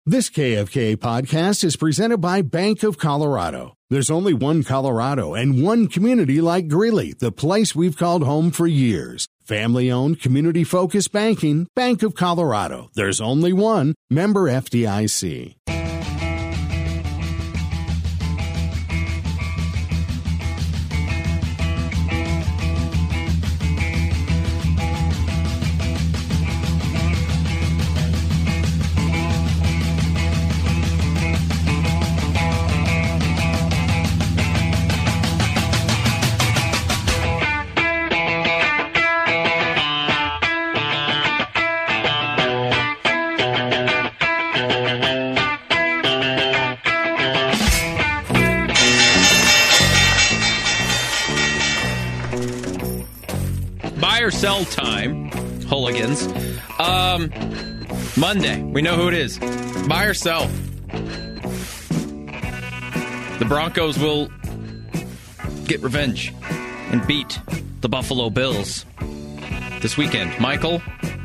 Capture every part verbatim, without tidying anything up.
This K F K podcast is presented by Bank of Colorado. There's only one Colorado and one community like Greeley, the place we've called home for years. Family-owned, community-focused banking, Bank of Colorado. There's only one. Member F D I C. Sell time, hooligans. Um, Monday. We know who it is. Buy or sell. The Broncos will get revenge and beat the Buffalo Bills this weekend. Michael,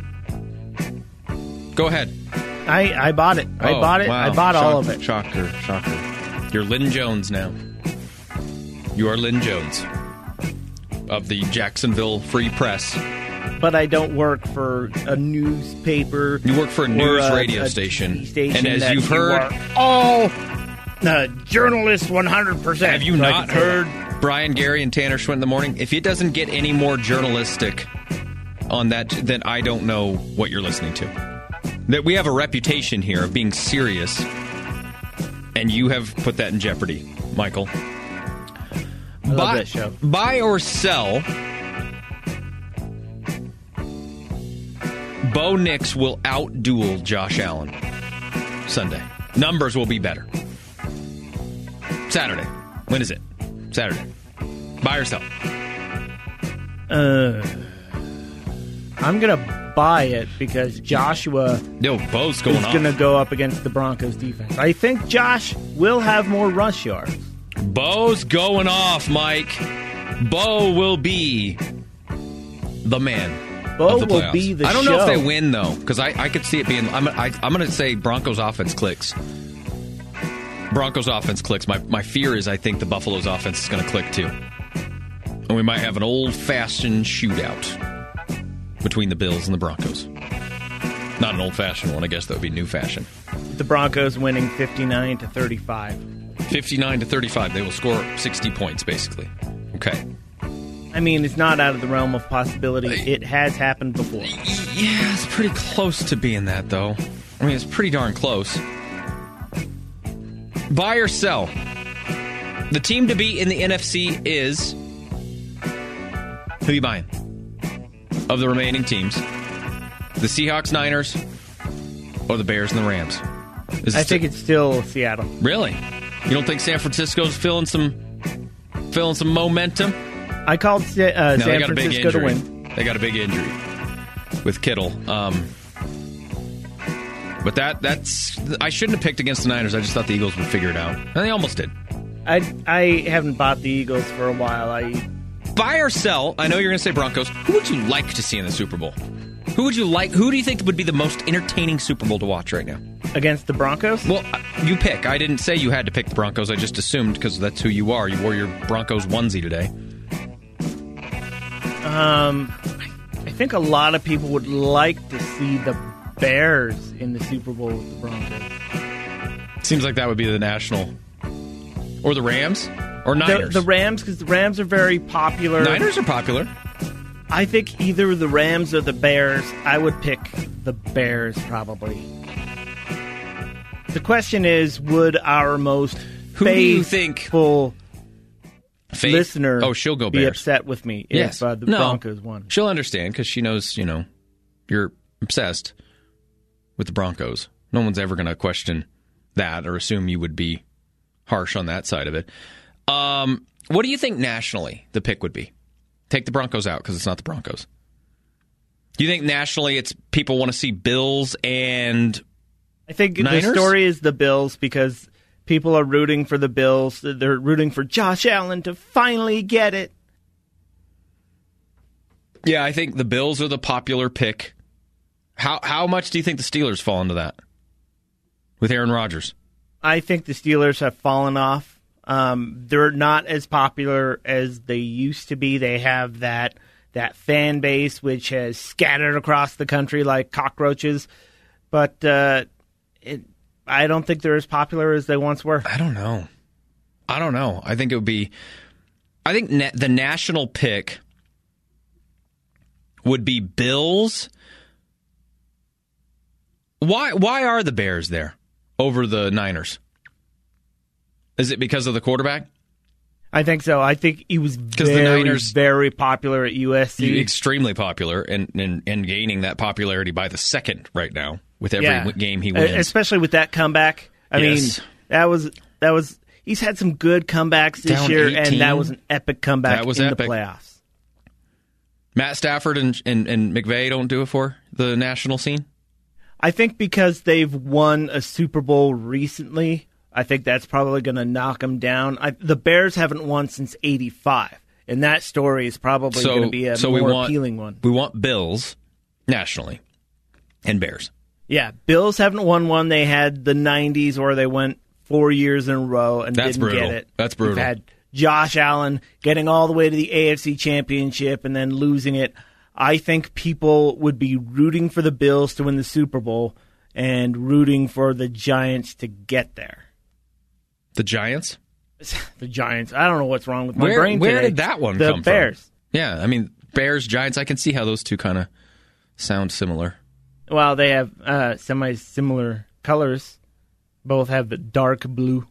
go ahead. I, I bought it. I oh, bought it. Wow. I bought Shock, all of it. Shocker, shocker. You're Lynn Jones now. You are Lynn Jones of the Jacksonville Free Press. But I don't work for a newspaper. You work for a news a, radio a station. station. And as you've you heard, all uh, journalists one hundred percent. Have you so not heard Brian Gary and Tanner Schwint in the morning? If it doesn't get any more journalistic on that, then I don't know what you're listening to. That we have a reputation here of being serious, and you have put that in jeopardy, Michael. I love buy, that show. Buy or sell, Bo Nix will outduel Josh Allen Sunday. Numbers will be better. Saturday. When is it? Saturday. Buy or sell? Uh, I'm going to buy it because Joshua Yo, Bo's going is off. going to go up against the Broncos defense. I think Josh will have more rush yards. Bo's going off, Mike. Bo will be the man. Bo of the will playoffs. be the I don't show. know if they win, though, because I, I could see it being... I'm, I, I'm going to say Broncos offense clicks. Broncos offense clicks. My, my fear is I think the Buffalo's offense is going to click, too. And we might have an old-fashioned shootout between the Bills and the Broncos. Not an old-fashioned one. I guess that would be new fashion. The Broncos winning fifty-nine to thirty-five. fifty-nine to thirty-five. They will score sixty points, basically. Okay. I mean, it's not out of the realm of possibility. It has happened before. Yeah, it's pretty close to being that, though. I mean, it's pretty darn close. Buy or sell? The team to beat in the N F C is... Who are you buying? Of the remaining teams. The Seahawks, Niners, or the Bears and the Rams? Is I st- think it's still Seattle. Really? You don't think San Francisco's feeling some feeling some momentum? I called uh, No, San they got a big Francisco to injury. win. They got a big injury with Kittle. Um, but that that's I shouldn't have picked against the Niners. I just thought the Eagles would figure it out, and they almost did. I I haven't bought the Eagles for a while. I Buy or sell? I know you're going to say Broncos. Who would you like to see in the Super Bowl? Who would you like? Who do you think would be the most entertaining Super Bowl to watch right now? Against the Broncos? Well, you pick. I didn't say you had to pick the Broncos. I just assumed because that's who you are. You wore your Broncos onesie today. Um, I think a lot of people would like to see the Bears in the Super Bowl with the Broncos. Seems like that would be the national. Or the Rams? Or Niners? The, the Rams, because the Rams are very popular. Niners are popular. I think either the Rams or the Bears. I would pick the Bears, probably. The question is, would our most Who do you think faithful Faith? listener oh, she'll go be Bears. upset with me Yes. if uh, the No. Broncos won? She'll understand because she knows, you know, you're obsessed with the Broncos. No one's ever going to question that or assume you would be harsh on that side of it. Um, what do you think nationally the pick would be? Take the Broncos out because it's not the Broncos. Do you think nationally it's people want to see Bills and I think Niners? the story is the Bills because people are rooting for the Bills. They're rooting for Josh Allen to finally get it. Yeah, I think the Bills are the popular pick. How how much do you think the Steelers fall into that? with Aaron Rodgers? I think the Steelers have fallen off. Um, they're not as popular as they used to be. They have that that fan base which has scattered across the country like cockroaches. But uh, it, I don't think they're as popular as they once were. I don't know. I don't know. I think it would be... I think na- the national pick would be Bills. Why Why are the Bears there over the Niners? Is it because of the quarterback? I think so. I think he was very, the Niners, very popular at U S C. Extremely popular and, and, and gaining that popularity by the second right now with every yeah. game he wins. Especially with that comeback. I yes. mean, that was that was he's had some good comebacks this Down year, eighteen. and that was an epic comeback that was in epic. the playoffs. Matt Stafford and, and, and McVay don't do it for the national scene? I think because they've won a Super Bowl recently, I think that's probably going to knock them down. I, the Bears haven't won since eighty-five, and that story is probably so, going to be a so more we want, appealing one. We want Bills nationally and Bears. Yeah, Bills haven't won one. They had the nineties where they went four years in a row and That's didn't brutal. get it. That's brutal. We've had Josh Allen getting all the way to the A F C Championship and then losing it. I think people would be rooting for the Bills to win the Super Bowl and rooting for the Giants to get there. The Giants? The Giants. I don't know what's wrong with my where, brain Where today. did that one the come Bears. from? Yeah, I mean, Bears, Giants, I can see how those two kind of sound similar. Well, they have uh, semi-similar colors. Both have the dark blue.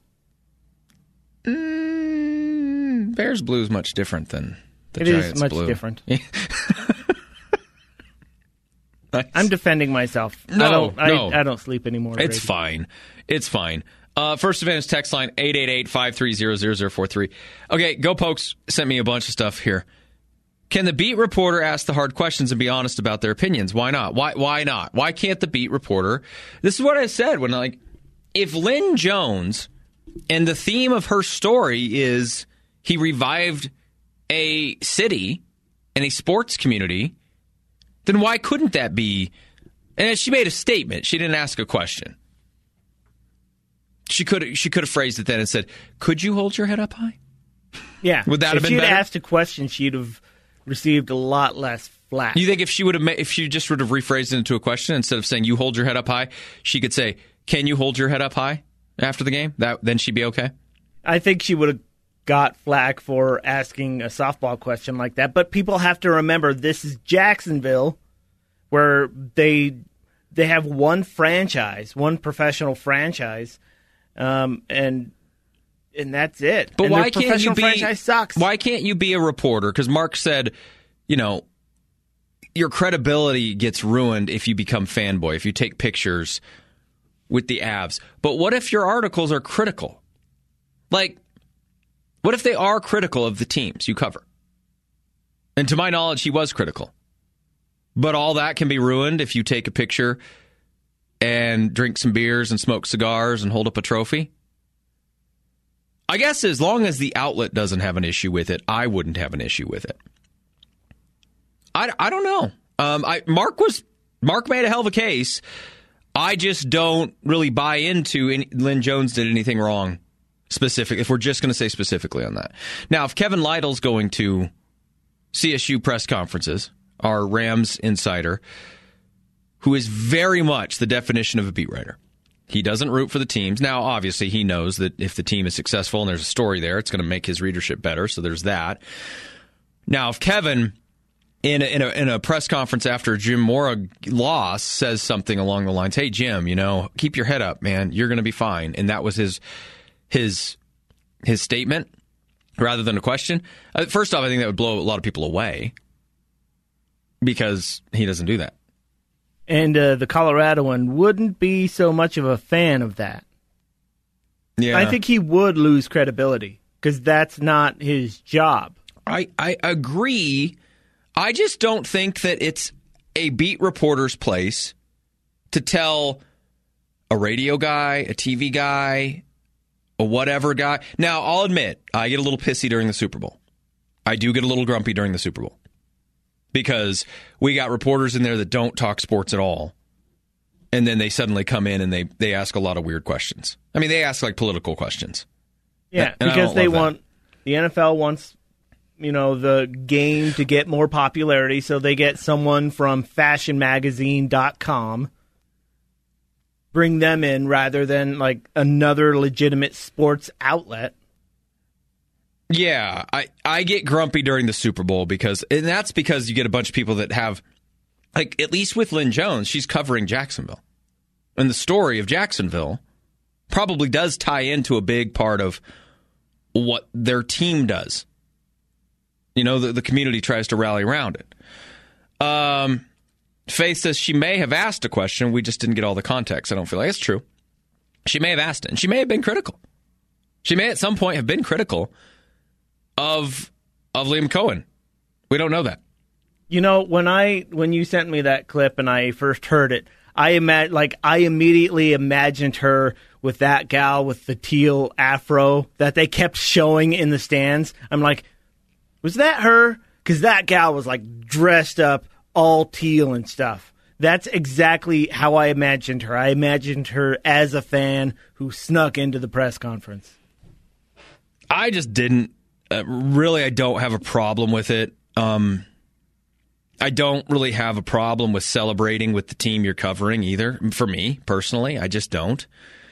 Mm, Bears blue is much different than the it Giants is much blue. different. Nice. I'm defending myself. No, I don't, no. I, I don't sleep anymore. It's Brady. fine. It's fine. Uh, First Advantage text line, eight eight eight, five three zero, zero zero four three. Okay, Go Pokes sent me a bunch of stuff here. Can the beat reporter ask the hard questions and be honest about their opinions? Why not? Why Why not? Why can't the beat reporter? This is what I said when, like, if Lynn Jones, and the theme of her story is he revived a city and a sports community, then why couldn't that be? And she made a statement. She didn't ask a question. She could she could have phrased it then and said, "Could you hold your head up high?" Yeah. Would that if have been she'd better? asked a question, she'd have received a lot less flack. You think if she would have ma- if she just would have rephrased it into a question instead of saying, "You hold your head up high," she could say, "Can you hold your head up high?" after the game? That then she'd be okay. I think she would have got flack for asking a softball question like that. But people have to remember this is Jacksonville, where they they have one franchise, one professional franchise, um, and and that's it. But and why their can't you professional be? franchise sucks. Why can't you be a reporter? Because Mark said, you know, your credibility gets ruined if you become fanboy, if you take pictures with the Avs. But what if your articles are critical? Like, what if they are critical of the teams you cover? And to my knowledge, he was critical. But all that can be ruined if you take a picture and drink some beers and smoke cigars and hold up a trophy. I guess as long as the outlet doesn't have an issue with it, I wouldn't have an issue with it. I, I don't know. Um, I Mark was Mark made a hell of a case. I just don't really buy into any, Lynn Jones did anything wrong specific, if we're just going to say specifically on that. Now, if Kevin Lytle's going to C S U press conferences, our Rams insider, who is very much the definition of a beat writer. He doesn't root for the teams. Now, obviously, he knows that if the team is successful and there's a story there, it's going to make his readership better, so there's that. Now, if Kevin, in a, in a, in a press conference after Jim Mora loss, says something along the lines, hey, Jim, you know, keep your head up, man. You're going to be fine. And that was his his his statement rather than a question. Uh, first off, I think that would blow a lot of people away because he doesn't do that. And uh, the Coloradoan wouldn't be so much of a fan of that. Yeah, I think he would lose credibility because that's not his job. I, I agree. I just don't think that it's a beat reporter's place to tell a radio guy, a T V guy, a whatever guy. Now, I'll admit, I get a little pissy during the Super Bowl. I do get a little grumpy during the Super Bowl because we got reporters in there that don't talk sports at all. And then they suddenly come in and they, they ask a lot of weird questions. I mean, they ask like political questions. Yeah, and because they want, that. the N F L wants, you know, the game to get more popularity, so they get someone from fashion magazine dot com, bring them in rather than like another legitimate sports outlet. Yeah, I, I get grumpy during the Super Bowl because, and that's because you get a bunch of people that have, like, at least with Lynn Jones, she's covering Jacksonville. And the story of Jacksonville probably does tie into a big part of what their team does. You know, the, the community tries to rally around it. Um, Faith says she may have asked a question. We just didn't get all the context. I don't feel like it's true. She may have asked it, and she may have been critical. She may at some point have been critical of of Liam Cohen. We don't know that. You know, when I when you sent me that clip and I first heard it, I ima- like I immediately imagined her with that gal with the teal afro that they kept showing in the stands. I'm like, was that her? Because that gal was like dressed up all teal and stuff. That's exactly how I imagined her. I imagined her as a fan who snuck into the press conference. I just didn't. Uh, really, I don't have a problem with it. Um, I don't really have a problem with celebrating with the team you're covering either. For me, personally, I just don't.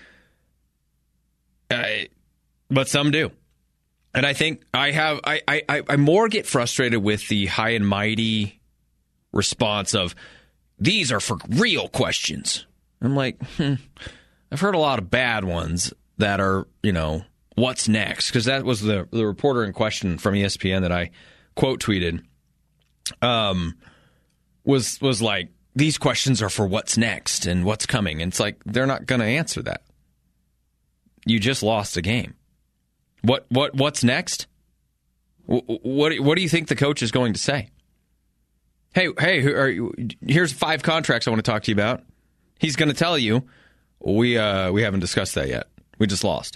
I, but some do. And I think I have, I, I, I more get frustrated with the high and mighty response of, these are for real questions. I'm like, hmm, I've heard a lot of bad ones that are, you know, what's next? Because that was the the reporter in question from E S P N that I quote tweeted. Um, was was like, these questions are for what's next and what's coming. And it's like, they're not going to answer that. You just lost a game. What what what's next? What what what do you think the coach is going to say? Hey hey, who are you? Here's five contracts I want to talk to you about. He's going to tell you, we uh we haven't discussed that yet. We just lost.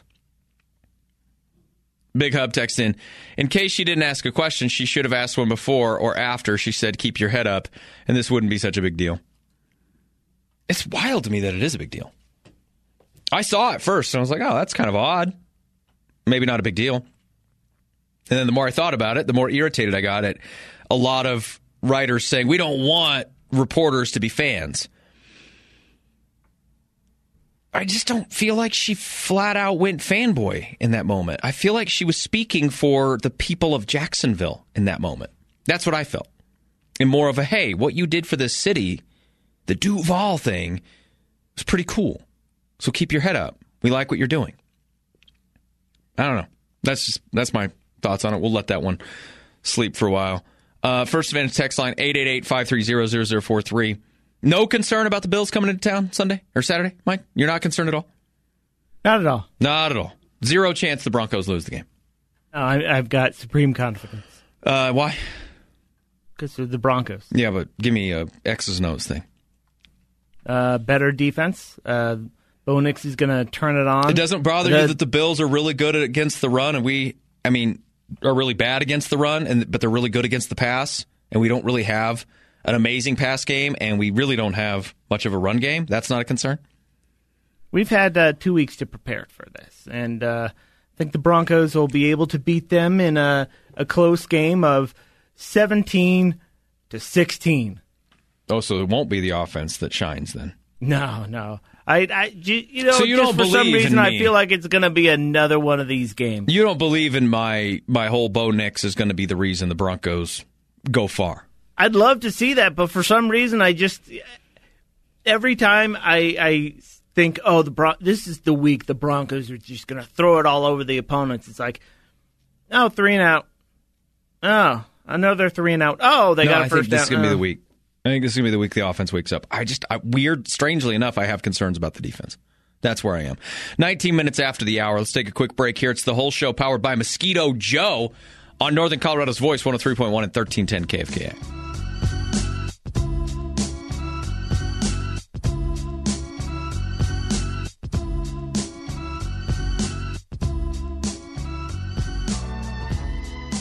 Big Hub text in, in case she didn't ask a question, she should have asked one before or after she said, keep your head up, and this wouldn't be such a big deal. It's wild to me that it is a big deal. I saw it first, and I was like, oh, that's kind of odd. Maybe not a big deal. And then the more I thought about it, the more irritated I got at a lot of writers saying, we don't want reporters to be fans. I just don't feel like she flat out went fanboy in that moment. I feel like she was speaking for the people of Jacksonville in that moment. That's what I felt. And more of a, hey, what you did for this city, the Duval thing, was pretty cool. So keep your head up. We like what you're doing. I don't know. That's just that's my thoughts on it. We'll let that one sleep for a while. Uh, First Advantage text line, eight eight eight, five three zero, zero zero four three. No concern about the Bills coming into town Sunday or Saturday, Mike? You're not concerned at all? Not at all. Not at all. Zero chance the Broncos lose the game. No, I, I've got supreme confidence. Uh, why? Because they're the Broncos. Yeah, but give me a X's and O's thing. Uh, better defense. Uh, Bo Nix is going to turn it on. It doesn't bother the, you that the Bills are really good against the run, and we, I mean, are really bad against the run, and but they're really good against the pass, and we don't really have an amazing pass game, and we really don't have much of a run game? That's not a concern? We've had uh, two weeks to prepare for this, and uh, I think the Broncos will be able to beat them in a, a close game of seventeen to sixteen. Oh, so it won't be the offense that shines then? No, no. I, I you know, so you just don't for some reason, in I me. feel like it's going to be another one of these games. You don't believe in my my whole Bo Nix is going to be the reason the Broncos go far? I'd love to see that, but for some reason, I just every time I, I think, oh, the Bron- this is the week the Broncos are just going to throw it all over the opponents. It's like, oh, three and out. Oh, another three and out. Oh, they no, got a I first think this down. is going to be oh. the week. I think this is going to be the week the offense wakes up. I just, I, weird, strangely enough, I have concerns about the defense. That's where I am. nineteen minutes after the hour. Let's take a quick break here. It's the whole show powered by Mosquito Joe on Northern Colorado's Voice, one oh three point one and thirteen ten K F K A.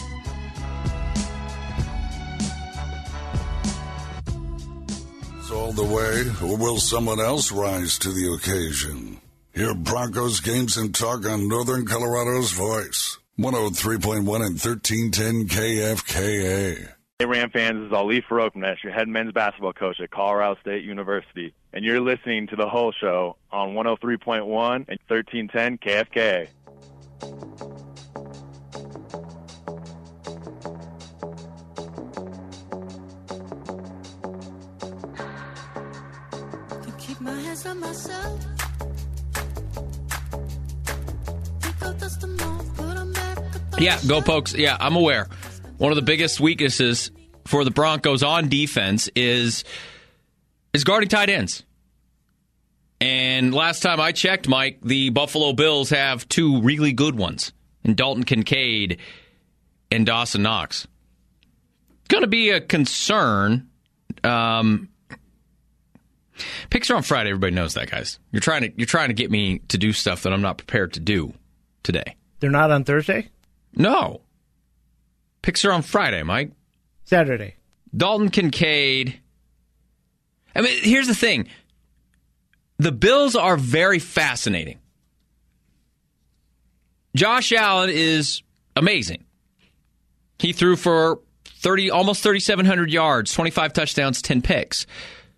So the way, or will someone else rise to the occasion? Hear Broncos games and talk on Northern Colorado's voice. one oh three point one and thirteen ten K F K A. Hey, Ram fans, this is Ali Farokhmanesh, your head men's basketball coach at Colorado State University, and you're listening to The Whole Show on one oh three point one and thirteen ten K F K A. Keep my hands on myself. Yeah, go Pokes. Yeah, I'm aware. One of the biggest weaknesses for the Broncos on defense is is guarding tight ends. And last time I checked, Mike, the Buffalo Bills have two really good ones in Dalton Kincaid and Dawson Knox. It's going to be a concern. Um, picks are on Friday. Everybody knows that, guys. You're trying to you're trying to get me to do stuff that I'm not prepared to do today. They're not on Thursday? No. Picks are on Friday, Mike. Saturday. Dalton Kincaid. I mean, here's the thing. The Bills are very fascinating. Josh Allen is amazing. He threw for thirty, almost thirty-seven hundred yards, twenty-five touchdowns, ten picks.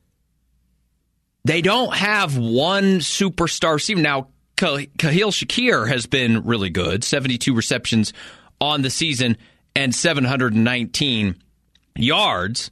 They don't have one superstar receiver. Now, Khalil Shakir has been really good, seventy-two receptions on the season and seven hundred nineteen yards.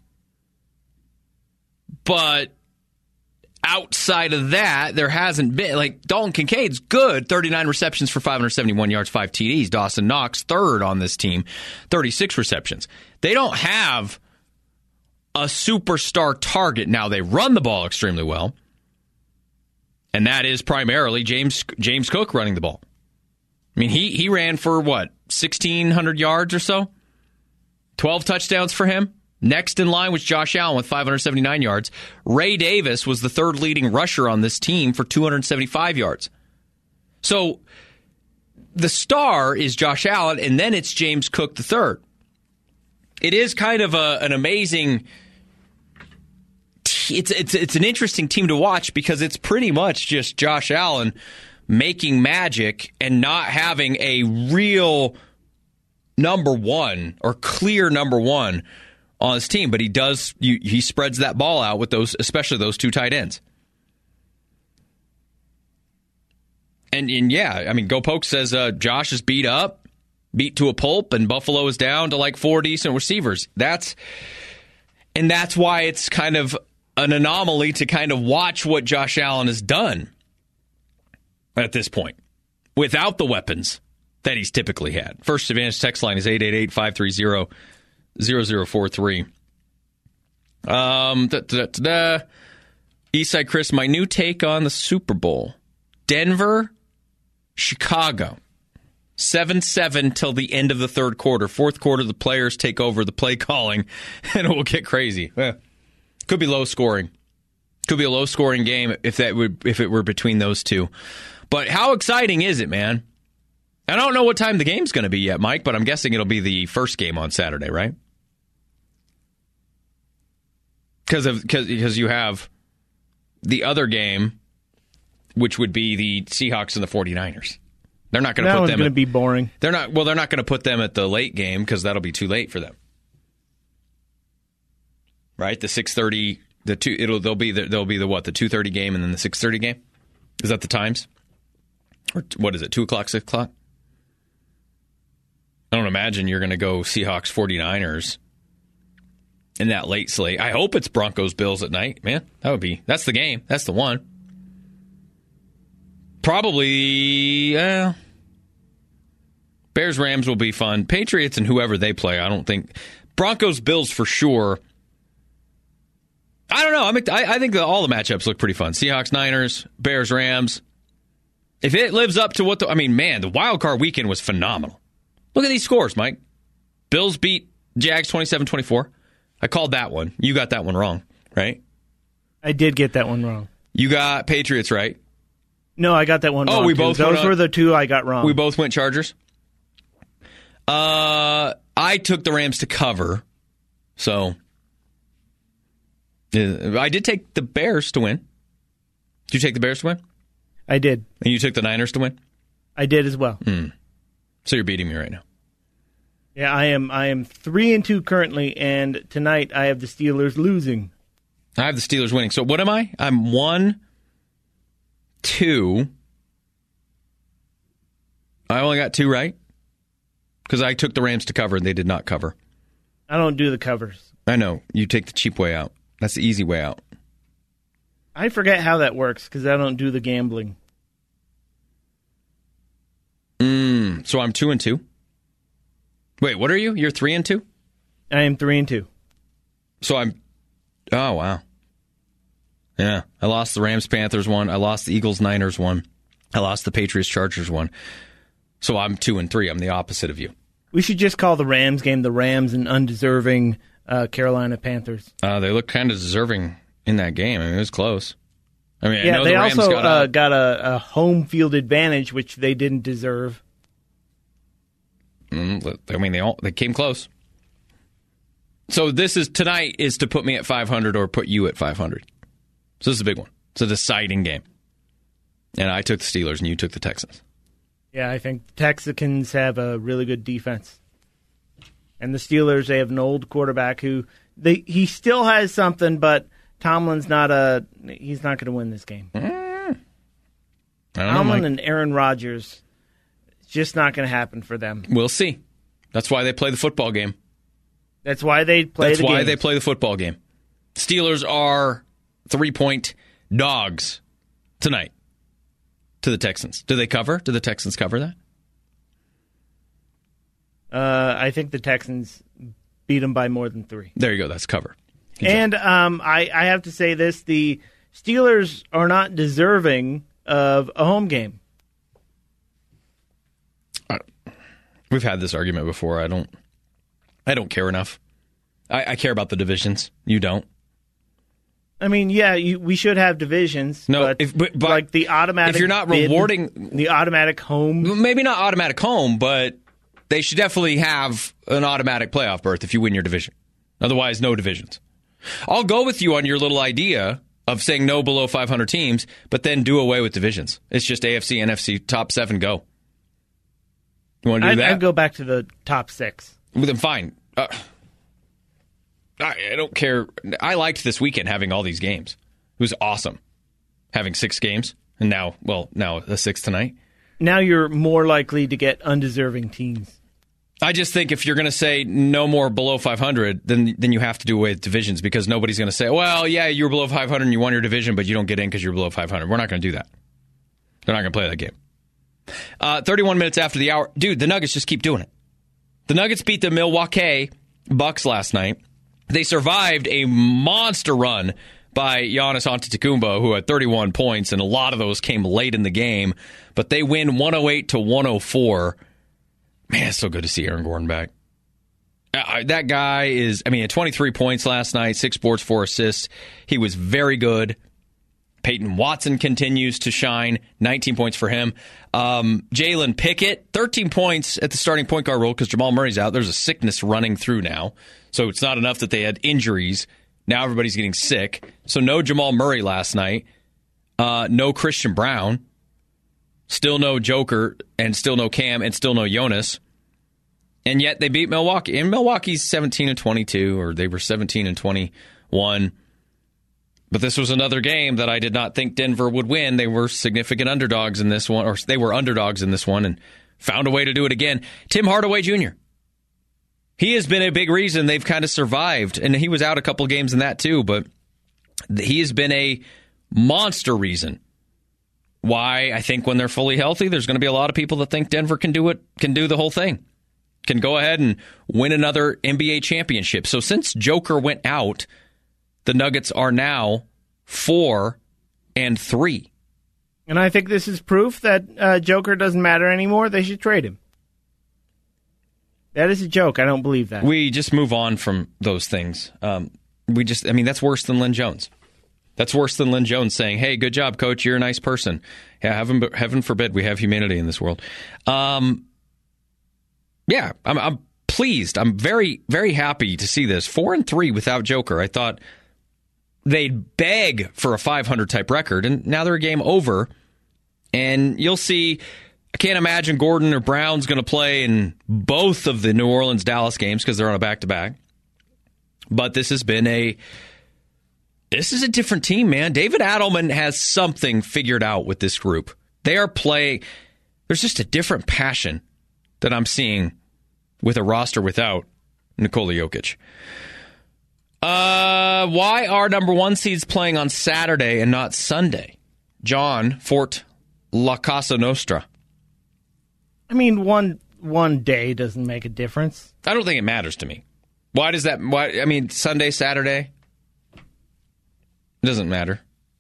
But outside of that, there hasn't been, like, Dalton Kincaid's good, thirty-nine receptions for five hundred seventy-one yards, five T Ds. Dawson Knox, third on this team, thirty-six receptions. They don't have a superstar target. Now, they run the ball extremely well, and that is primarily James James Cook running the ball. I mean, he he ran for, what, sixteen hundred yards or so? twelve touchdowns for him. Next in line was Josh Allen with five hundred seventy-nine yards. Ray Davis was the third leading rusher on this team for two hundred seventy-five yards. So the star is Josh Allen, and then it's James Cook the third. It is kind of a, an amazing... It's, it's, it's an interesting team to watch because it's pretty much just Josh Allen making magic and not having a real number one or clear number one on his team, but he does. You, he spreads that ball out with those, especially those two tight ends. And, and yeah, I mean, Go Poke says uh, Josh is beat up, beat to a pulp, and Buffalo is down to like four decent receivers. That's and that's why it's kind of an anomaly to kind of watch what Josh Allen has done at this point without the weapons that he's typically had. First Advantage text line is eight eight eight, five three zero, zero zero four three. Um, da, da, da, da. Eastside Chris, my new take on the Super Bowl. Denver, Chicago. seven seven till the end of the third quarter. Fourth quarter, the players take over the play calling, and it will get crazy. Eh, could be low scoring. Could be a low scoring game if that would if it were between those two. But how exciting is it, man? I don't know what time the game's going to be yet, Mike, but I'm guessing it'll be the first game on Saturday, right? Because of because you have the other game, which would be the Seahawks and the 49ers. They're not going to put them. That one's going to be boring. They're not. Well, they're not going to put them at the late game because that'll be too late for them. Right, the six thirty, the two. It'll they'll be the, they'll be the what the two thirty game and then the six thirty game. Is that the times? Or what is it? Two o'clock, six o'clock. I don't imagine you're going to go Seahawks 49ers in that late slate. I hope it's Broncos Bills at night, man. That would be that's the game. That's the one. Probably uh, Bears Rams will be fun. Patriots and whoever they play, I don't think Broncos Bills for sure. I don't know. I'm, I, I think that all the matchups look pretty fun. Seahawks Niners, Bears Rams. If it lives up to what the I mean, man, the wild card weekend was phenomenal. Look at these scores, Mike. Bills beat Jags twenty-seven twenty-four. I called that one. You got that one wrong, right? I did get that one wrong. You got Patriots right. No, I got that one wrong. Oh, we too. both Those went, were the two I got wrong. We both went Chargers. Uh, I took the Rams to cover. So, Uh, I did take the Bears to win. Did you take the Bears to win? I did. And you took the Niners to win? I did as well. Mm. So you're beating me right now. Yeah, I am. I am three and two currently, and tonight I have the Steelers losing. I have the Steelers winning. So what am I? I'm one, two. I only got two right because I took the Rams to cover and they did not cover. I don't do the covers. I know. You take the cheap way out. That's the easy way out. I forget how that works because I don't do the gambling. Mm, so I'm two and two. Wait, what are you? You're three and two? I am three and two. So I'm. Oh wow. Yeah, I lost the Rams Panthers one. I lost the Eagles Niners one. I lost the Patriots Chargers one. So I'm two and three. I'm the opposite of you. We should just call the Rams game the Rams and undeserving uh, Carolina Panthers. Uh, they look kind of deserving in that game. I mean, it was close. I mean, yeah, I know they the Rams also got, uh, got a, a home field advantage, which they didn't deserve. Mm, I mean, they all they came close. So this is tonight is to put me at five hundred or put you at five hundred. So this is a big one. It's a deciding game. And I took the Steelers and you took the Texans. Yeah, I think the Texans have a really good defense. And the Steelers, they have an old quarterback who they he still has something, but Tomlin's not a he's not going to win this game. Mm. I don't Tomlin know, and Aaron Rodgers, it's just not going to happen for them. We'll see. That's why they play the football game. That's why they play That's the game. why they play the football game. Steelers are three-point dogs tonight to the Texans. Do they cover? Do the Texans cover that? Uh, I think the Texans beat them by more than three. There you go. That's cover. And um, I, I have to say this. The Steelers are not deserving of a home game. I, we've had this argument before. I don't I don't care enough. I, I care about the divisions. You don't. I mean, yeah, you, we should have divisions. No, but, if, but, but like the automatic if you're not bid, rewarding the automatic home. maybe not automatic home, but they should definitely have an automatic playoff berth if you win your division. Otherwise, no divisions. I'll go with you on your little idea of saying no below five hundred teams, but then do away with divisions. It's just A F C, N F C, top seven, go. You want to do I'd, that? I'd go back to the top six. Well, then fine. Uh, I, I don't care. I liked this weekend having all these games. It was awesome having six games, and now, well, now a sixth tonight. Now you're more likely to get undeserving teams. I just think if you're going to say no more below five hundred, then then you have to do away with divisions because nobody's going to say, well, yeah, you were below five hundred and you won your division, but you don't get in because you're below five hundred. We're not going to do that. They're not going to play that game. Uh, thirty-one minutes after the hour. Dude, the Nuggets just keep doing it. The Nuggets beat the Milwaukee Bucks last night. They survived a monster run by Giannis Antetokounmpo, who had thirty-one points, and a lot of those came late in the game. But they win one oh eight to one oh four. Man, it's so good to see Aaron Gordon back. Uh, that guy is, I mean, at twenty-three points last night, six boards, four assists. He was very good. Peyton Watson continues to shine, nineteen points for him. Um, Jalen Pickett, thirteen points at the starting point guard role because Jamal Murray's out. There's a sickness running through now. So it's not enough that they had injuries. Now everybody's getting sick. So no Jamal Murray last night. Uh, no Christian Brown. Still no Joker, and still no Cam, and still no Jonas. And yet they beat Milwaukee. And Milwaukee's seventeen and twenty-two, or they were seventeen and twenty-one. But this was another game that I did not think Denver would win. They were significant underdogs in this one, or they were underdogs in this one, and found a way to do it again. Tim Hardaway Junior He has been a big reason they've kind of survived, and he was out a couple of games in that too, but he has been a monster reason why I think when they're fully healthy, there's going to be a lot of people that think Denver can do it, can do the whole thing, can go ahead and win another N B A championship. So since Joker went out, the Nuggets are now four and three. And I think this is proof that uh, Joker doesn't matter anymore. They should trade him. That is a joke. I don't believe that. We just move on from those things. Um, we just, I mean, that's worse than Lynn Jones. That's worse than Lynn Jones saying, hey, good job, coach. You're a nice person. Yeah, heaven, heaven forbid we have humanity in this world. Um, yeah, I'm, I'm pleased. I'm very, very happy to see this. Four and three without Joker. I thought they'd beg for a five hundred type record, and now they're a game over. And you'll see, I can't imagine Gordon or Brown's going to play in both of the New Orleans-Dallas games because they're on a back-to-back. But this has been a, this is a different team, man. David Adelman has something figured out with this group. They are playing, there's just a different passion that I'm seeing with a roster without Nikola Jokic. Uh, why are number one seeds playing on Saturday and not Sunday? John, Fort La Casa Nostra. I mean, one one day doesn't make a difference. I don't think it matters to me. Why does that? Why? I mean, Sunday, Saturday, it doesn't matter.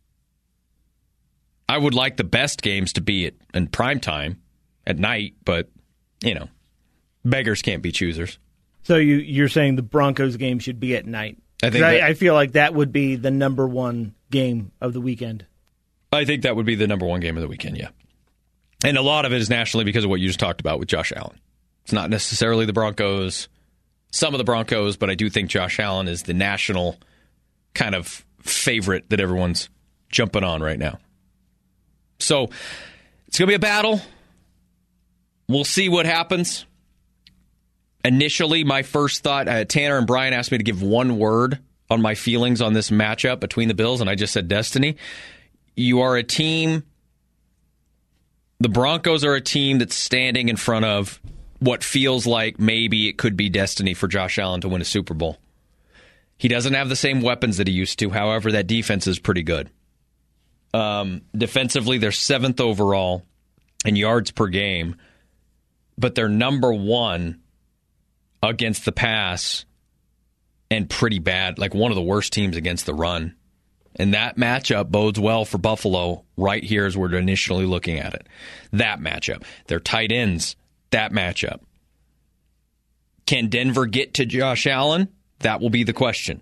I would like the best games to be at in prime time at night, but you know, beggars can't be choosers. So you you're saying the Broncos game should be at night? I think I, that, I feel like that would be the number one game of the weekend. I think that would be the number one game of the weekend. Yeah, and a lot of it is nationally because of what you just talked about with Josh Allen. It's not necessarily the Broncos. Some of the Broncos, but I do think Josh Allen is the national kind of favorite that everyone's jumping on right now. So it's going to be a battle. We'll see what happens. Initially, my first thought, uh, Tanner and Brian asked me to give one word on my feelings on this matchup between the Bills, and I just said destiny. You are a team, the Broncos are a team that's standing in front of what feels like maybe it could be destiny for Josh Allen to win a Super Bowl. He doesn't have the same weapons that he used to. However, that defense is pretty good. Um, defensively, they're seventh overall in yards per game, but they're number one against the pass and pretty bad, like one of the worst teams against the run. And that matchup bodes well for Buffalo right here as we're initially looking at it. That matchup. Their tight ends. That matchup. Can Denver get to Josh Allen? That will be the question.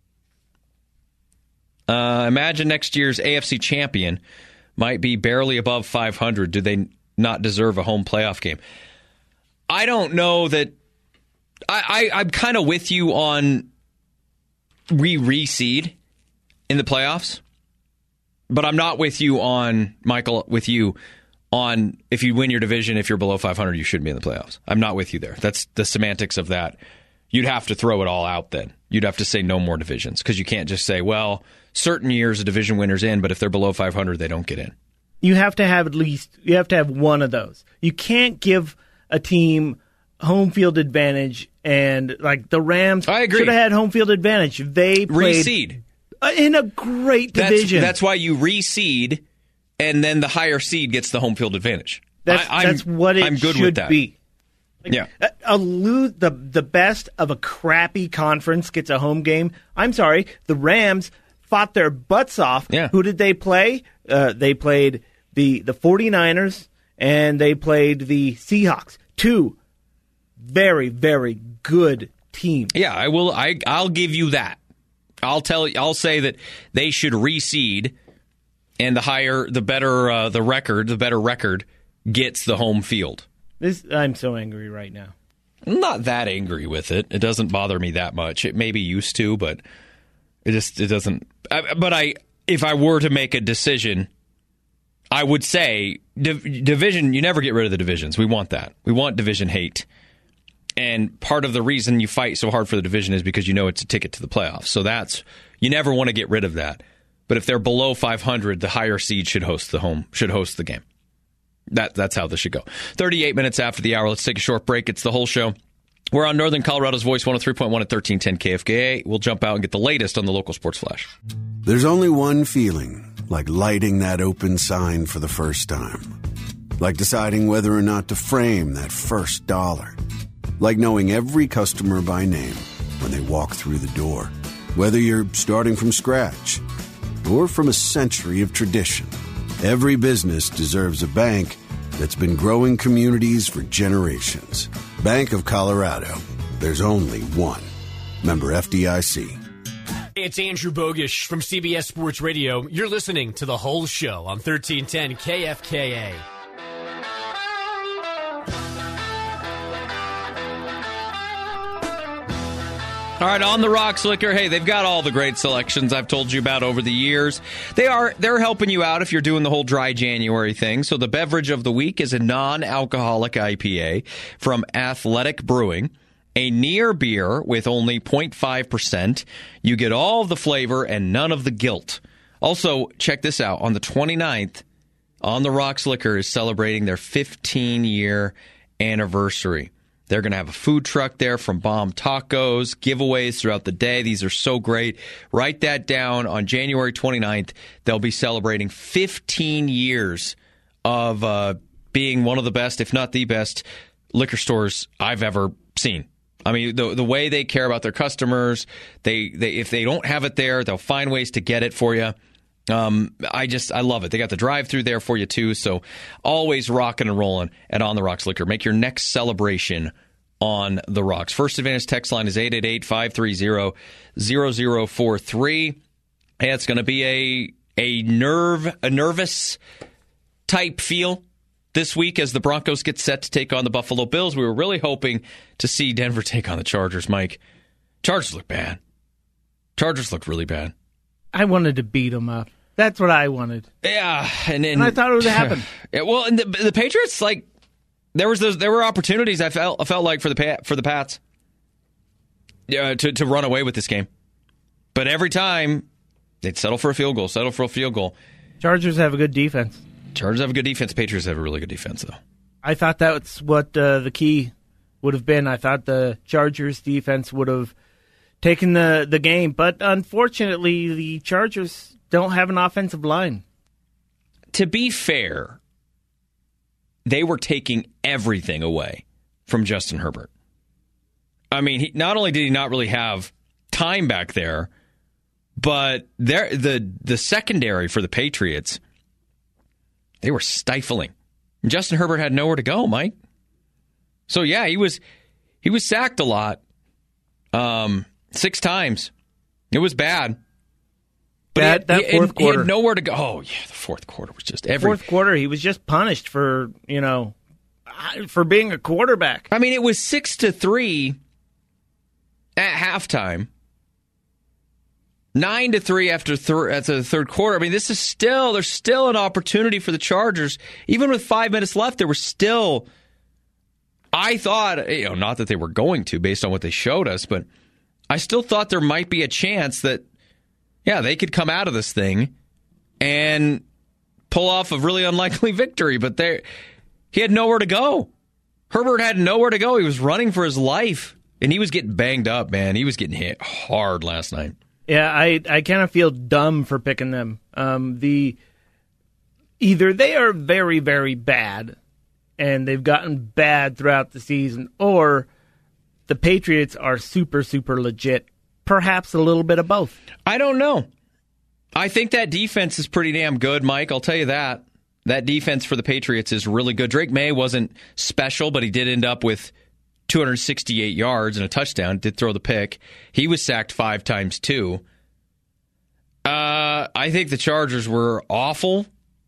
Uh, imagine next year's A F C champion might be barely above five hundred. Do they not deserve a home playoff game? I don't know that. I, I, I'm kind of with you on re-reseed in the playoffs, but I'm not with you on, Michael, with you on if you win your division, if you're below five hundred, you shouldn't be in the playoffs. I'm not with you there. That's the semantics of that. You'd have to throw it all out then. You'd have to say no more divisions because you can't just say, well, certain years a division winner's in, but if they're below five hundred, they don't get in. You have to have at least, you have to have one of those. You can't give a team home field advantage and like the Rams I agree. should have had home field advantage. They played reseed in a great division. That's, that's why you reseed, and then the higher seed gets the home field advantage. That's, I, that's what it I'm good should with that. be. Like, yeah, a, a lose, the the best of a crappy conference gets a home game. I'm sorry, the Rams fought their butts off. Yeah. Who did they play? Uh, they played the the 49ers and they played the Seahawks. Two very very good teams. Yeah, I will. I I'll give you that. I'll tell you. I'll say that they should reseed, and the higher, the better uh, the record, the better record gets the home field. This I'm so angry right now. I'm not that angry with it. It doesn't bother me that much. It maybe used to, but it just it doesn't. I, but I, if I were to make a decision, I would say div- division. You never get rid of the divisions. We want that. We want division hate. And part of the reason you fight so hard for the division is because you know it's a ticket to the playoffs. So that's you never want to get rid of that. But if they're below five hundred, the higher seed should host the home should host the game. That that's how this should go. thirty-eight minutes after the hour. Let's take a short break. It's the whole show. We're on Northern Colorado's Voice one oh three point one at thirteen ten K F K A. We'll jump out and get the latest on the local sports flash. There's only one feeling, like lighting that open sign for the first time. Like deciding whether or not to frame that first dollar. Like knowing every customer by name when they walk through the door. Whether you're starting from scratch or from a century of tradition. Every business deserves a bank that's been growing communities for generations. Bank of Colorado. There's only one. Member F D I C. It's Andrew Bogish from C B S Sports Radio. You're listening to The Whole Show on thirteen ten K F K A. All right, On the Rocks Liquor. Hey, they've got all the great selections I've told you about over the years. They are they're helping you out if you're doing the whole dry January thing. So the beverage of the week is a non-alcoholic I P A from Athletic Brewing, a near beer with only zero point five percent. You get all of the flavor and none of the guilt. Also, check this out. On the twenty-ninth, On the Rocks Liquor is celebrating their fifteen-year anniversary. They're going to have a food truck there from Bomb Tacos, giveaways throughout the day. These are so great. Write that down. On January twenty-ninth, they'll be celebrating fifteen years of uh, being one of the best, if not the best, liquor stores I've ever seen. I mean, the the way they care about their customers, they, they if they don't have it there, they'll find ways to get it for you. Um, I just, I love it. They got the drive-through there for you, too. So always rocking and rolling at On the Rocks Liquor. Make your next celebration On the Rocks. First Advantage text line is eight eight eight, five three zero, zero zero four three. Hey, it's going to be a a nerve, a nervous type feel this week as the Broncos get set to take on the Buffalo Bills. We were really hoping to see Denver take on the Chargers, Mike. Chargers look bad. Chargers look really bad. I wanted to beat them up. That's what I wanted. Yeah, and, and, and I thought it would happen. Yeah, well, and the, the Patriots, like there was those, there were opportunities. I felt I felt like for the for the Pats, uh, to to run away with this game, but every time they'd settle for a field goal, settle for a field goal. Chargers have a good defense. Chargers have a good defense. Patriots have a really good defense, though. I thought that's what uh, the key would have been. I thought the Chargers defense would have taken the, the game, but unfortunately, the Chargers don't have an offensive line. To be fair, they were taking everything away from Justin Herbert. I mean, he, not only did he not really have time back there, but there the the secondary for the Patriots, they were stifling. Justin Herbert had nowhere to go, Mike. So yeah, he was he was sacked a lot, um, six times. It was bad. But that, he, that he, fourth he quarter, had nowhere to go. Oh yeah, the fourth quarter was just every fourth quarter. He was just punished for you know for being a quarterback. I mean, it was six to three at halftime. Nine to three after, thir- after the third quarter. I mean, this is still, there's still an opportunity for the Chargers. Even with five minutes left, there was still, I thought, you know, not that they were going to based on what they showed us, but I still thought there might be a chance that, yeah, they could come out of this thing and pull off a really unlikely victory. But they, he had nowhere to go. Herbert had nowhere to go. He was running for his life, and he was getting banged up, man. He was getting hit hard last night. Yeah, I, I kind of feel dumb for picking them. Um, the either they are very, very bad, and they've gotten bad throughout the season, or the Patriots are super, super legit. Perhaps a little bit of both. I don't know. I think that defense is pretty damn good, Mike. I'll tell you that. That defense for the Patriots is really good. Drake May wasn't special, but he did end up with two hundred sixty-eight yards and a touchdown, did throw the pick. He was sacked five times, too. Uh, I think the Chargers were awful.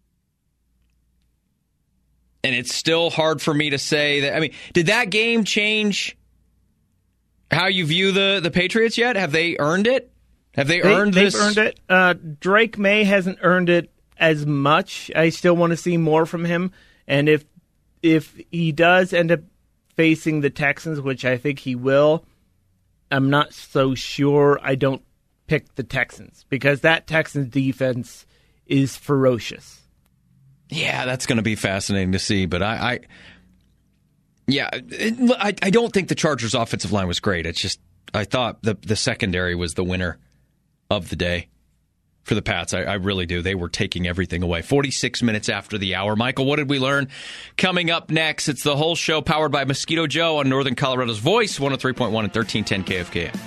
And it's still hard for me to say that. I mean, did that game change how you view the, the Patriots yet? Have they earned it? Have they, they earned they've this? They've earned it. Uh, Drake May hasn't earned it as much. I still want to see more from him. And if if he does end up facing the Texans, which I think he will, I'm not so sure I don't pick the Texans because that Texans defense is ferocious. Yeah, that's going to be fascinating to see. But I, I yeah, it, I, I don't think the Chargers' offensive line was great. It's just I thought the the secondary was the winner of the day for the Pats. I, I really do. They were taking everything away. forty-six minutes after the hour. Michael, what did we learn? Coming up next, it's the whole show powered by Mosquito Joe on Northern Colorado's Voice, one oh three point one and thirteen ten K F K A.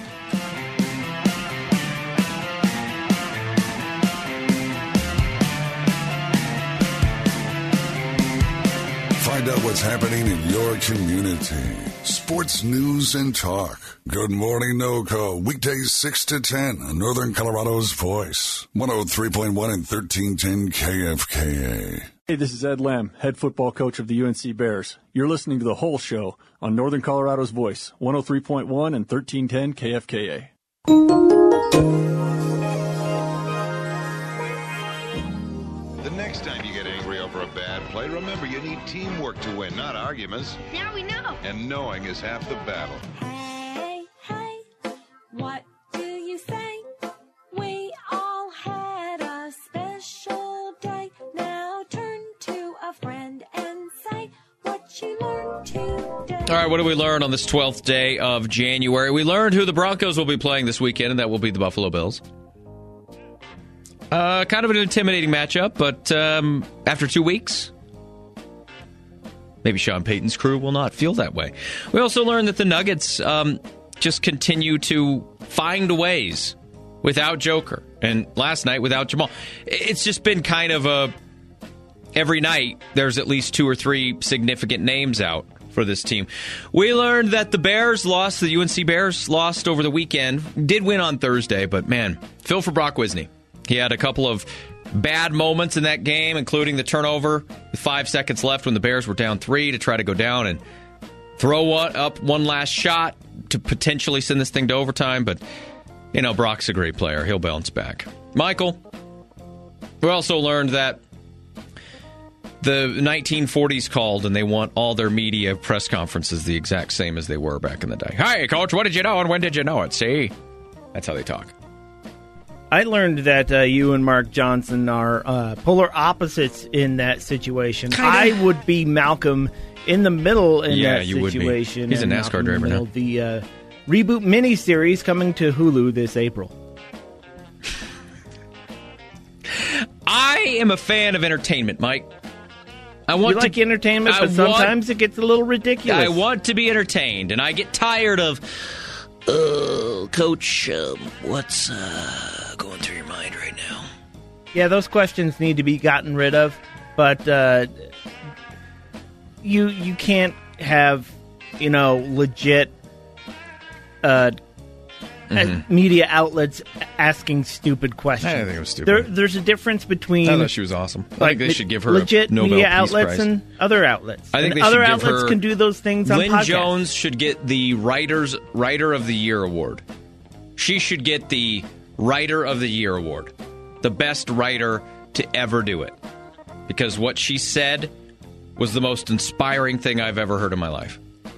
Find out what's happening in your community. Sports news and talk. Good Morning NoCo. Weekdays six to ten on Northern Colorado's Voice. one oh three point one and thirteen ten K F K A. Hey, this is Ed Lamb, head football coach of the U N C Bears. You're listening to The Whole Show on Northern Colorado's Voice, one oh three point one and thirteen ten K F K A. The next time you get angry over a bad play, remember you need teamwork to win, not arguments. Now we know. And knowing is half the battle. Hey, hey, what do you say? We all had a special day. Now turn to a friend and say what you learned today. All right, what did we learn on this twelfth day of January? We learned who the Broncos will be playing this weekend, and that will be the Buffalo Bills. Uh, kind of an intimidating matchup, but um, after two weeks, maybe Sean Payton's crew will not feel that way. We also learned that the Nuggets um, just continue to find ways without Joker, and last night without Jamal. It's just been kind of a every night there's at least two or three significant names out for this team. We learned that the Bears lost, the U N C Bears lost over the weekend. Did win on Thursday, but man, feel for Brock Wisney. He had a couple of bad moments in that game, including the turnover with five seconds left when the Bears were down three to try to go down and throw one, up one last shot to potentially send this thing to overtime. But, you know, Brock's a great player. He'll bounce back. Michael, we also learned that the nineteen forties called and they want all their media press conferences the exact same as they were back in the day. Hey, Coach, what did you know and when did you know it? See? That's how they talk. I learned that uh, you and Mark Johnson are uh, polar opposites in that situation. Kinda. I would be Malcolm in the middle in Yeah, that you would be. situation. He's a and NASCAR Malcolm in the driver now. middle. The uh, reboot miniseries coming to Hulu this April. I am a fan of entertainment, Mike. I want you like to, entertainment, I but sometimes want, it gets a little ridiculous. I want to be entertained, and I get tired of, oh, Coach, um, what's uh, going through your mind right now? Yeah, those questions need to be gotten rid of, but uh, you you can't have, you know, legit uh, Mm-hmm. media outlets asking stupid questions. I didn't think it was stupid. There, there's a difference between. I thought she was awesome. I like, think they should give her legit a Nobel media Peace outlets Prize. and other outlets. I think and they other should give outlets her, can do those things on Lynn podcasts. Jones should get the Writers Writer of the Year award. She should get the Writer of the Year award, the best writer to ever do it, because what she said was the most inspiring thing I've ever heard in my life.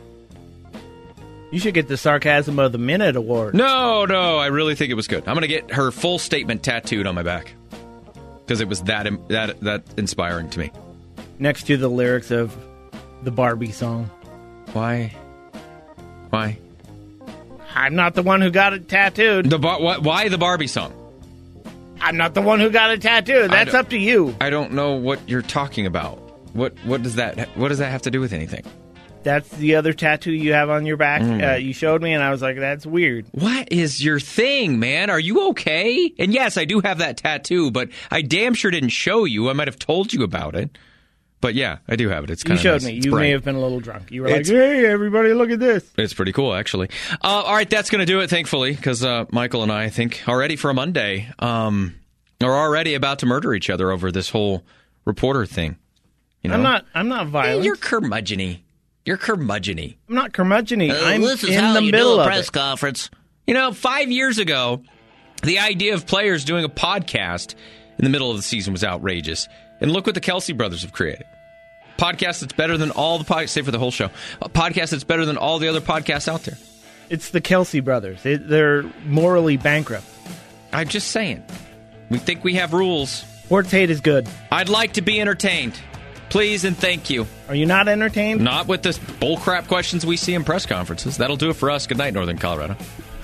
You should get the Sarcasm of the Minute award. No, no, I really think it was good. I'm going to get her full statement tattooed on my back because it was that that that inspiring to me. Next to the lyrics of the Barbie song. Why? Why? I'm not the one who got it tattooed. The bar- why, why the Barbie song? I'm not the one who got it tattooed. That's up to you. I don't know what you're talking about. What what does that what does that have to do with anything? That's the other tattoo you have on your back. Mm. Uh, you showed me, and I was like, that's weird. What is your thing, man? Are you okay? And yes, I do have that tattoo, but I damn sure didn't show you. I might have told you about it. But yeah, I do have it. It's kind You of showed nice. me. It's You bright. may have been a little drunk. You were It's- like, hey, everybody, look at this. It's pretty cool, actually. Uh, all right, that's going to do it, thankfully, because uh, Michael and I, I think, are ready for a Monday. Um, are already about to murder each other over this whole reporter thing. You know? I'm not I'm not violent. Hey, you're curmudgeon-y. You're curmudgeon-y. I'm not curmudgeon-y. Uh, I'm this is in how the you middle do a of press it. conference. You know, five years ago, the idea of players doing a podcast in the middle of the season was outrageous. And look what the Kelsey brothers have created. Podcast that's better than all the podcasts, say for the whole show. A podcast that's better than all the other podcasts out there. It's the Kelsey brothers. It, they're morally bankrupt. I'm just saying. We think we have rules. Sports hate is good. I'd like to be entertained. Please and thank you. Are you not entertained? Not with the bullcrap questions we see in press conferences. That'll do it for us. Good night, Northern Colorado.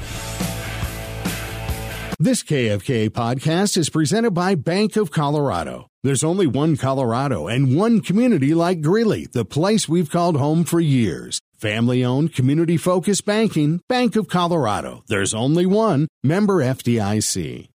This K F K A podcast is presented by Bank of Colorado. There's only one Colorado and one community like Greeley, the place we've called home for years. Family-owned, community-focused banking, Bank of Colorado. There's only one. Member F D I C.